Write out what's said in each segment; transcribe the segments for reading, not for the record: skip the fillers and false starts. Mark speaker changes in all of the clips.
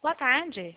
Speaker 1: Boa tarde.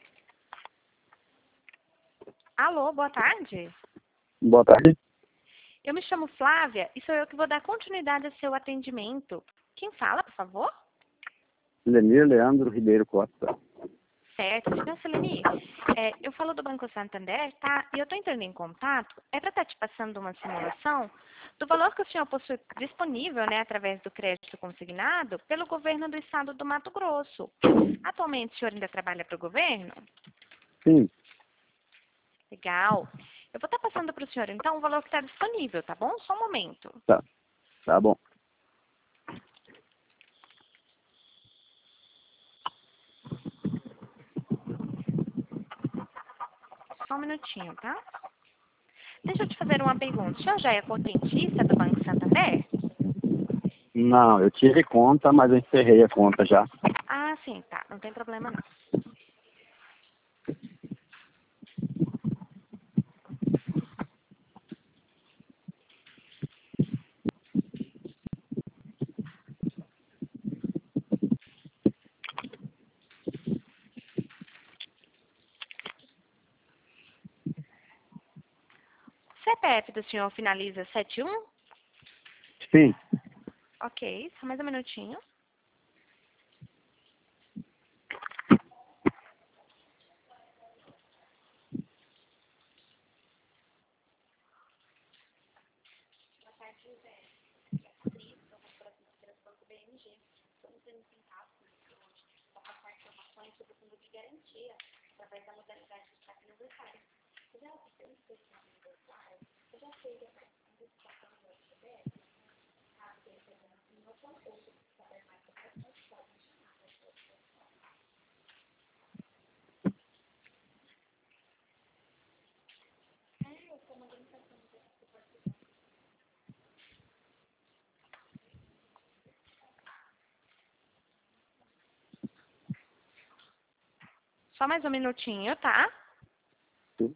Speaker 1: Alô, boa tarde.
Speaker 2: Boa tarde.
Speaker 1: Eu me chamo Flávia e sou eu que vou dar continuidade ao seu atendimento. Quem fala, por favor?
Speaker 2: Lemir Leandro Ribeiro Costa.
Speaker 1: Certo, senhor Seleni, eu falo do Banco Santander, tá? E eu estou entrando em contato, para estar te passando uma simulação do valor que o senhor possui disponível, né, através do crédito consignado, pelo governo do estado do Mato Grosso. Atualmente, o senhor ainda trabalha para o governo?
Speaker 2: Sim,
Speaker 1: Legal. Eu vou estar passando para o senhor, então, o valor que está disponível, tá bom? Só um momento.
Speaker 2: tá bom.
Speaker 1: Só um minutinho, tá? Deixa eu te fazer uma pergunta. O senhor já é correntista do Banco Santander?
Speaker 2: Não, eu tive conta, mas eu encerrei a conta já.
Speaker 1: Ah, sim, tá. Não tem problema, não. O CPF do senhor finaliza 71?
Speaker 2: Sim,
Speaker 1: Ok, só mais um minutinho. Só mais um minutinho, tá?
Speaker 2: sim.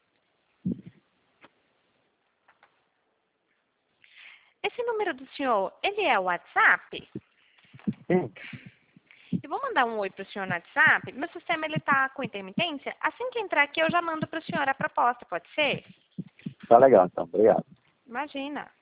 Speaker 1: Esse número do senhor, ele é o WhatsApp?
Speaker 2: Sim.
Speaker 1: Eu vou mandar um oi pro senhor no WhatsApp. Meu sistema, ele tá com intermitência. Assim que entrar aqui, eu já mando pro senhor a proposta, pode ser?
Speaker 2: Tá legal, então. Obrigado.
Speaker 1: Imagina.